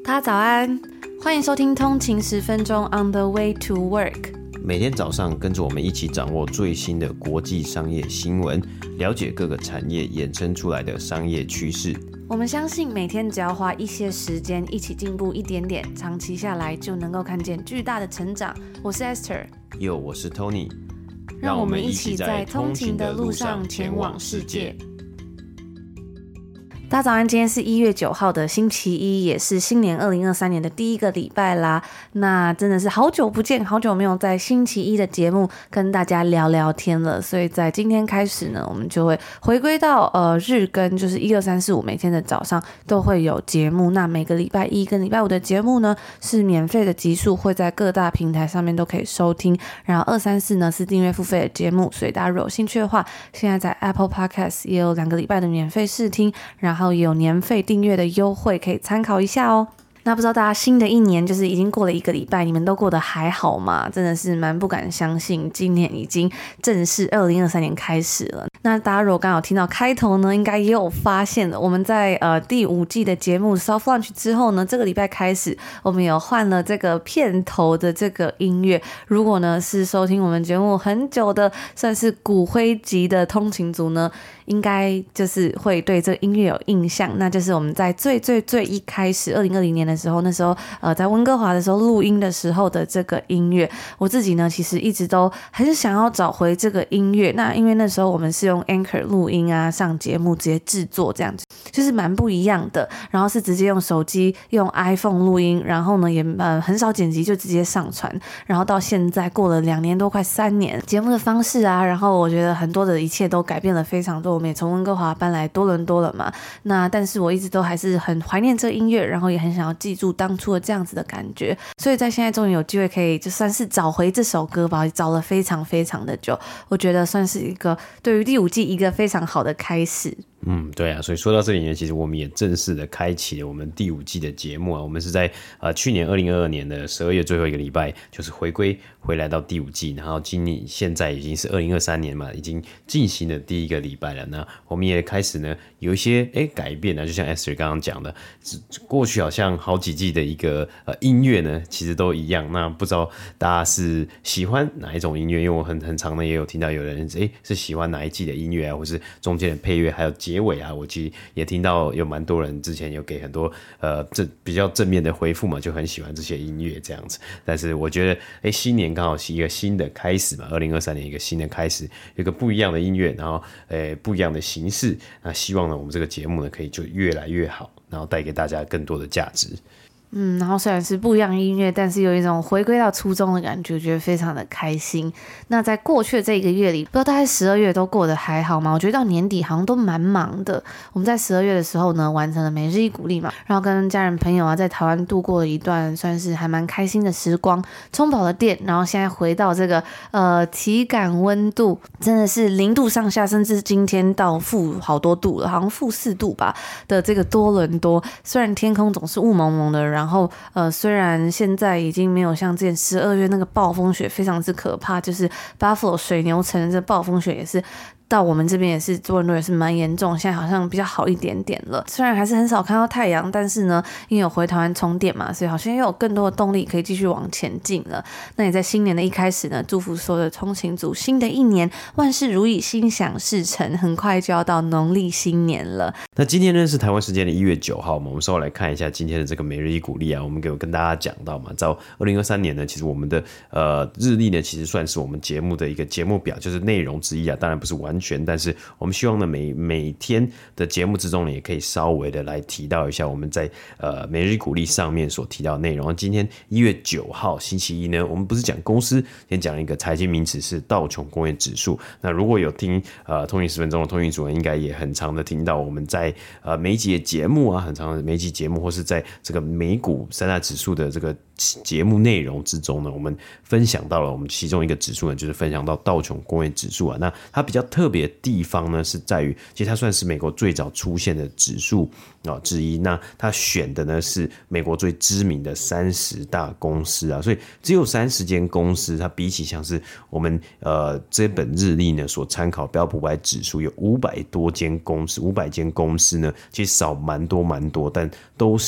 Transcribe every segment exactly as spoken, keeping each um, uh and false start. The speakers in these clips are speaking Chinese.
大家早安，欢迎收听通勤十分钟 On the way to work。 每天早上跟着我们一起掌握最新的国际商业新闻，了解各个产业衍生出来的商业趋势。 我们相信每天只要花一些时间一起进步一点点，长期下来就能够看见巨大的成长。我是 Esther， Yo， 我是 Tony， 让我们一起在通勤的路上前往世界。大家早安，今天是一月九号的星期一，也是新年二零二三年的第一个礼拜啦。那真的是好久不见，好久没有在星期一的节目跟大家聊聊天了，所以在今天开始呢，我们就会回归到呃日更，就是一二三四五每天的早上都会有节目。那每个礼拜一跟礼拜五的节目呢是免费的集数，会在各大平台上面都可以收听。然后二三四呢是订阅付费的节目，所以大家如果有兴趣的话，现在在 Apple Podcast 也有两个礼拜的免费试听，然后然后也有年费订阅的优惠可以参考一下哦。那不知道大家新的一年就是已经过了一个礼拜，你们都过得还好吗？真的是蛮不敢相信，今年已经正式二零二三年开始了。那大家如果刚好听到开头呢，应该也有发现了，我们在呃第五季的节目 Soft Launch 之后呢，这个礼拜开始我们有换了这个片头的这个音乐。如果呢是收听我们节目很久的，算是骨灰级的通勤族呢，应该就是会对这个音乐有印象。那就是我们在最最最一开始二零二零年的时候，那时候呃在温哥华的时候录音的时候的这个音乐，我自己呢其实一直都还是想要找回这个音乐。那因为那时候我们是用 Anchor 录音啊，上节目直接制作这样子，就是蛮不一样的。然后是直接用手机用 iPhone 录音，然后呢也呃很少剪辑就直接上传。然后到现在过了两年多快三年，节目的方式啊，然后我觉得很多的一切都改变了非常多。我们也从温哥华搬来多伦多了嘛，那但是我一直都还是很怀念这个音乐，然后也很想要记住当初的这样子的感觉，所以在现在终于有机会可以就算是找回这首歌吧，找了非常非常的久，我觉得算是一个对于第五季一个非常好的开始。 嗯，对啊，所以说到这里呢，其实我们也正式的开启了我们第五季的节目啊。我们是在呃去年二零二二年的十二月最后一个礼拜，就是回归回来到第五季，然后今年现在已经是二零二三年嘛，已经进行了第一个礼拜了。那我们也开始呢有一些哎改变啊，就像 Esther 刚刚讲的，过去好像好几季的一个呃音乐呢，其实都一样。那不知道大家是喜欢哪一种音乐？因为我很很常呢也有听到有人哎是喜欢哪一季的音乐啊，或是中间的配乐，还有结尾啊，我其实也听到有蛮多人之前有给很多呃正比较正面的回复嘛，就很喜欢这些音乐这样子。但是我觉得哎新年刚好是一个新的开始嘛，二零二三年一个新的开始，有一个不一样的音乐，然后呃不一样的形式。那希望呢我们这个节目呢可以就越来越好，然后带给大家更多的价值。 嗯，然后虽然是不一样的音乐，但是有一种回归到初衷的感觉，觉得非常的开心。那在过去的这一个月里，不知道大概十二月都过得还好吗？我觉得到年底好像都蛮忙的。我们在十二月的时候呢，完成了每日一鼓励嘛，然后跟家人朋友啊，在台湾度过了一段算是还蛮开心的时光，充饱了电，然后现在回到这个呃体感温度真的是零度上下，甚至今天到负好多度了，好像负四度吧的这个多伦多，虽然天空总是雾蒙蒙的。然后呃，虽然现在已经没有像之前十二月那个暴风雪非常之可怕，就是 Buffalo 水牛城的这暴风雪也是到我们这边也是多伦多也是蛮严重，现在好像比较好一点点了。虽然还是很少看到太阳，但是呢，因为有回台湾充电嘛，所以好像又有更多的动力可以继续往前进了。那也在新年的一开始呢，祝福所有的通勤族，新的一年万事如意，心想事成。很快就要到农历新年了。 那今天呢是台湾时间的一月九号嘛，我们稍微来看一下今天的这个每日一鼓励啊。我们有跟大家讲到嘛，在二零二三年呢，其实我们的呃日历呢，其实算是我们节目的一个节目表，就是内容之一啊。当然不是完全，但是我们希望呢每每天的节目之中呢，也可以稍微的来提到一下我们在呃每日一鼓励上面所提到的内容。今天一月九号星期一呢，我们不是讲公司，先讲一个财经名词是道琼工业指数。那如果有听呃通勤十分钟的通勤主人，应该也很常的听到我们在呃每一集的节目啊，很常的每一集节目，或是在这个美股三大指数的这个节目内容之中呢，我们分享到了我们其中一个指数呢，就是分享到道琼工业指数啊。那它比较特别的地方呢，是在于其实它算是美国最早出现的指数啊之一。那它选的呢是美国最知名的三十大公司啊，所以只有三十间公司，它比起像是我们呃这本日历呢所参考标普五百指数有五百多间公司，五百间公司呢其实少蛮多蛮多，但都是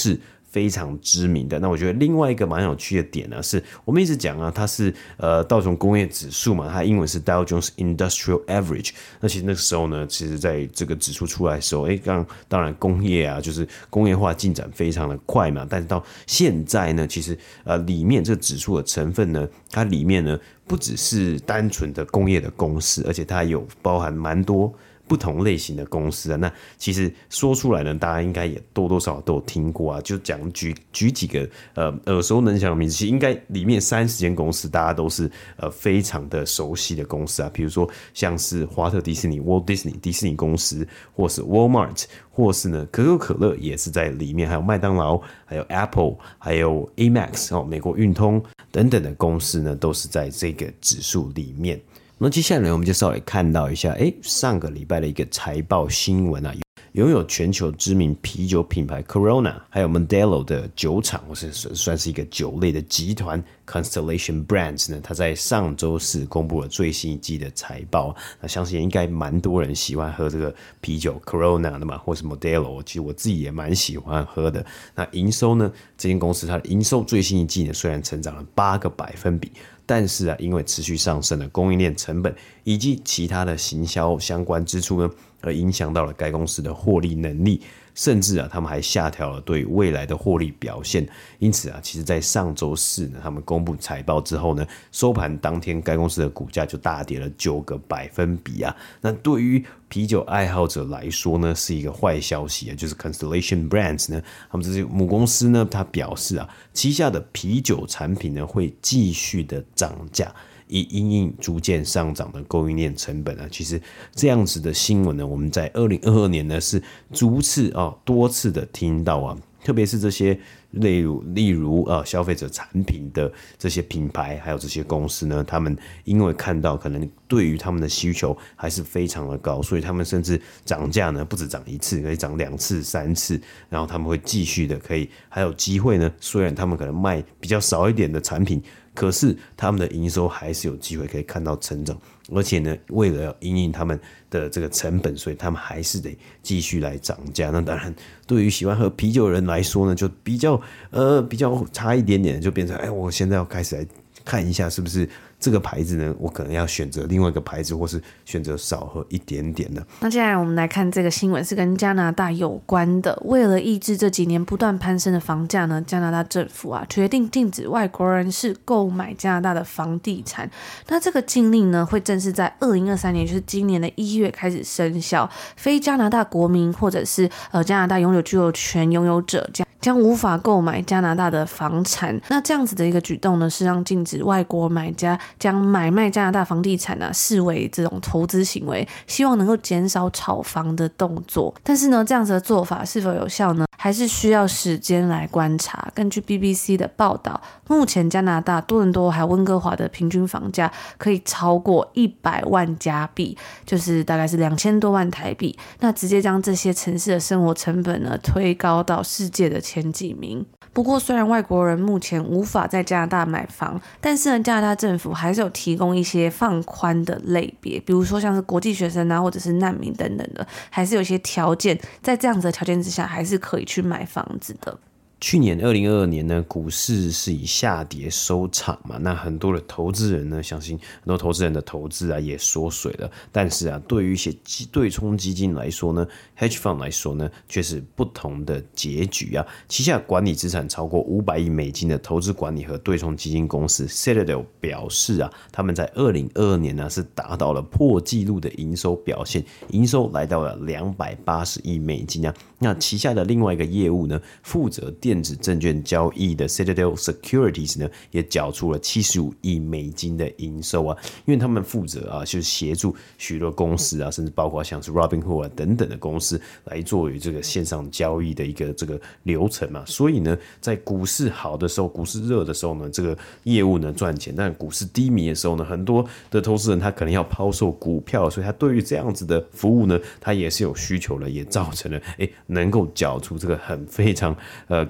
非常知名的。那我觉得另外一个蛮有趣的点呢，是我们一直讲啊，它是呃道琼工业指数嘛，它英文是 Dow Jones Industrial Average。那其实那个时候呢，其实在这个指数出来的时候，哎，当当然工业啊，就是工业化进展非常的快嘛。但是到现在呢，其实呃里面这个指数的成分呢，它里面呢不只是单纯的工业的公司，而且它有包含蛮多不同类型的公司啊。那其实说出来呢，大家应该也多多少少都有听过啊。就讲举举几个呃耳熟能详的名字，其实应该里面三十间公司大家都是呃非常的熟悉的公司啊。比如说像是华特迪士尼 Walt Disney 迪士尼公司，或是 Walmart， 或是呢可口可乐也是在里面，还有麦当劳，还有 Apple， 还有 Amex 哦美国运通等等的公司呢，都是在这个指数里面。那接下来呢，我们就稍微看到一下，哎，上个礼拜的一个财报新闻啊，拥有全球知名啤酒品牌 Corona， 还有 Modelo 的酒厂，或是算是一个酒类的集团 Constellation Brands 呢，它在上周四公布了最新一季的财报。那相信应该蛮多人喜欢喝这个啤酒 Corona 的嘛，或是 Modelo， 其实我自己也蛮喜欢喝的。那营收呢，这间公司它的营收最新一季呢，虽然成长了八个百分比。但是啊，因为持续上升的供应链成本以及其他的行销相关支出呢，而影响到了该公司的获利能力，甚至啊，他们还下调了对未来的获利表现。因此啊，其实在上周四呢，他们公布财报之后呢，收盘当天该公司的股价就大跌了九个百分比啊。那对于啤酒爱好者来说呢，是一个坏消息啊，就是 Constellation Brands 呢，他们这些母公司呢，它表示啊，旗下的啤酒产品呢会继续的涨价，以因应逐渐上涨的供应链成本啊。其实这样子的新闻呢，我们在二零二二年呢是逐次啊多次的听到啊，特别是这些例如例如呃消费者产品的这些品牌，还有这些公司呢，他们因为看到可能对于他们的需求还是非常的高，所以他们甚至涨价呢不止涨一次，可以涨两次、三次，然后他们会继续的可以还有机会呢。虽然他们可能卖比较少一点的产品，可是他们的营收还是有机会可以看到成长。而且呢，为了要因应他们的这个成本，所以他们还是得继续来涨价。那当然，对于喜欢喝啤酒的人来说呢，就比较呃比较差一点点，就变成哎，我现在要开始来看一下是不是这个牌子呢，我可能要选择另外一个牌子，或是选择少喝一点点的。 那接下来我们来看这个新闻，是跟加拿大有关的。为了抑制这几年不断攀升的房价呢，加拿大政府啊决定禁止外国人士购买加拿大的房地产。那这个禁令呢，会正式在二零二三年，就是今年的一月开始生效。非加拿大国民或者是呃加拿大永久居留权拥有者将将无法购买加拿大的房产。那这样子的一个举动呢，是让禁止外国买家将买卖加拿大房地产啊视为这种投资行为，希望能够减少炒房的动作。但是呢，这样子的做法是否有效呢？还是需要时间来观察。根据 B B C 的报道，目前加拿大多伦多还有温哥华的平均房价可以超过一百万加币，就是大概是两千多万台币。那直接将这些城市的生活成本呢推高到世界的前几名。不过虽然外国人目前无法在加拿大买房，但是呢，加拿大政府还是有提供一些放宽的类别，比如说像是国际学生啊，或者是难民等等的，还是有一些条件，在这样子的条件之下，还是可以去买房子的。 去年二零二二年呢，股市是以下跌收场嘛，那很多的投资人呢，相信很多投资人的投资啊也缩水了。但是啊，对于一些对冲基金来说呢 ，hedge fund 来说呢，却是不同的结局啊。旗下管理资产超过五百亿美金的投资管理和对冲基金公司 Citadel 表示啊，他们在二零二二年呢是达到了破纪录的营收表现，营收来到了两百八十亿美金啊。那旗下的另外一个业务呢，负责电子证券交易的 Citadel Securities 呢，也缴出了七十五亿美金的营收啊。因为他们负责啊，就是协助许多公司啊，甚至包括像是 Robinhood 啊等等的公司来做于这个线上交易的一个这个流程嘛。所以呢，在股市好的时候，股市热的时候呢，这个业务呢赚钱；但股市低迷的时候呢，很多的投资人他可能要抛售股票，所以他对于这样子的服务呢，他也是有需求的，也造成了哎能够缴出这个很非常呃高。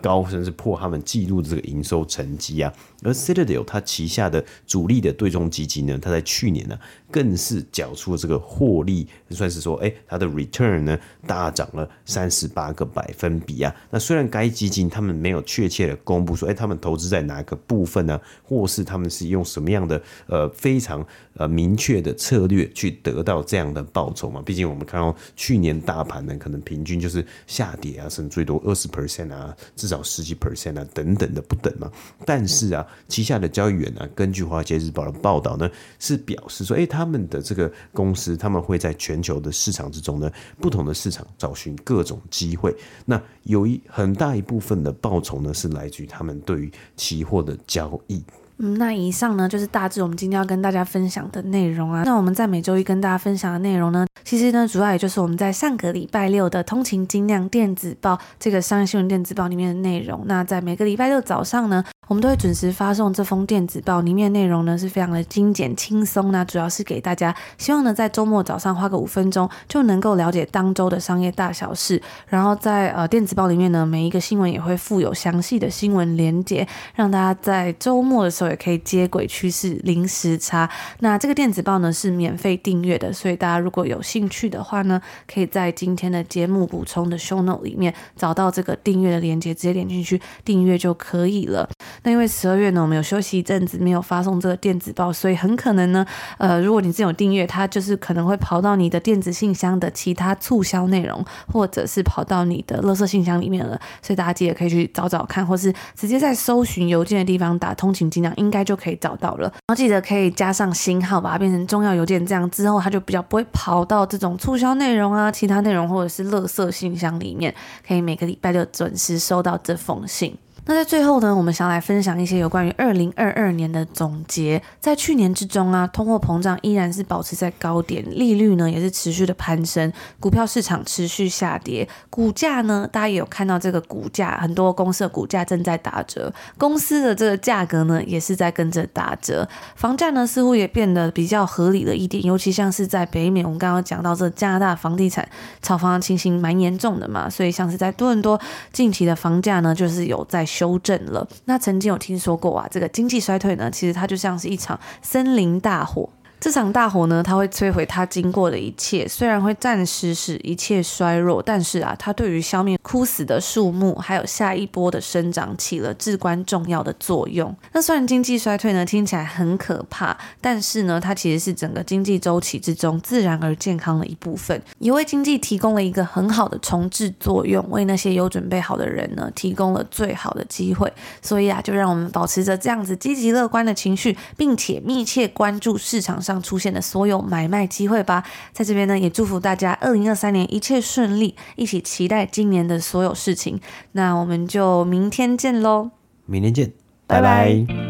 高，甚至破他们纪录的这个营收成绩啊。而 Citadel 它旗下的主力的对冲基金呢，它在去年呢更是缴出了这个获利，算是说，哎，它的 return 呢大涨了三十八个百分比啊。那虽然该基金他们没有确切的公布说，哎，他们投资在哪个部分呢、啊，或是他们是用什么样的呃非常呃明确的策略去得到这样的报酬嘛？毕竟我们看到去年大盘呢，可能平均就是下跌啊，甚至最多二十 percent 啊，至少十几 percent 啊，等等的不等嘛。但是啊，旗下的交易员啊，根据华尔街日报的报道呢，是表示说，哎，他们的这个公司，他们会在全球的市场之中呢，不同的市场找寻各种机会。那有一很大一部分的报酬呢，是来自于他们对于期货的交易。 嗯，那以上呢就是大致我们今天要跟大家分享的内容啊。那我们在每周一跟大家分享的内容呢，其实呢主要也就是我们在上个礼拜六的通勤精酿电子报这个商业新闻电子报里面的内容。那在每个礼拜六早上呢，我们都会准时发送这封电子报，里面内容呢是非常的精简轻松，那主要是给大家希望呢在周末早上花个五分钟就能够了解当周的商业大小事。然后在呃电子报里面呢，每一个新闻也会附有详细的新闻连结，让大家在周末的时候也可以接轨趋势零时差。那这个电子报呢是免费订阅的，所以大家如果有兴趣的话呢，可以在今天的节目补充的 show note 里面找到这个订阅的连结，直接点进去订阅就可以了。那因为十二月呢，我们有休息一阵子没有发送这个电子报，所以很可能呢，呃，如果你是有订阅，它就是可能会跑到你的电子信箱的其他促销内容，或者是跑到你的垃圾信箱里面了。所以大家记得可以去找找看，或是直接在搜寻邮件的地方打通勤精酿，应该就可以找到了。然后记得可以加上星号，把它变成重要邮件，这样之后它就比较不会跑到这种促销内容啊、其他内容或者是垃圾信箱里面，可以每个礼拜六准时收到这封信。那在最后呢，我们想来分享一些有关于二零二二年的总结。在去年之中啊，通货膨胀依然是保持在高点，利率呢也是持续的攀升，股票市场持续下跌，股价呢大家也有看到这个股价，很多公司的股价正在打折，公司的这个价格呢也是在跟着打折，房价呢似乎也变得比较合理了一点，尤其像是在北美，我们刚刚讲到这加拿大房地产炒房的情形蛮严重的嘛，所以像是在多伦多近期的房价呢就是有在修正了。那曾经有听说过啊，这个经济衰退呢，其实它就像是一场森林大火。这场大火呢，它会摧毁它经过的一切，虽然会暂时使一切衰弱，但是啊，它对于消灭枯死的树木，还有下一波的生长起了至关重要的作用。那虽然经济衰退呢听起来很可怕，但是呢，它其实是整个经济周期之中自然而健康的一部分，也为经济提供了一个很好的重置作用，为那些有准备好的人呢提供了最好的机会。所以啊，就让我们保持着这样子积极乐观的情绪，并且密切关注市场上出现的所有买卖机会吧。在这边呢，也祝福大家二零二三年一切顺利，一起期待今年的所有事情。那我们就明天见咯， 明天见， 拜拜。 拜拜。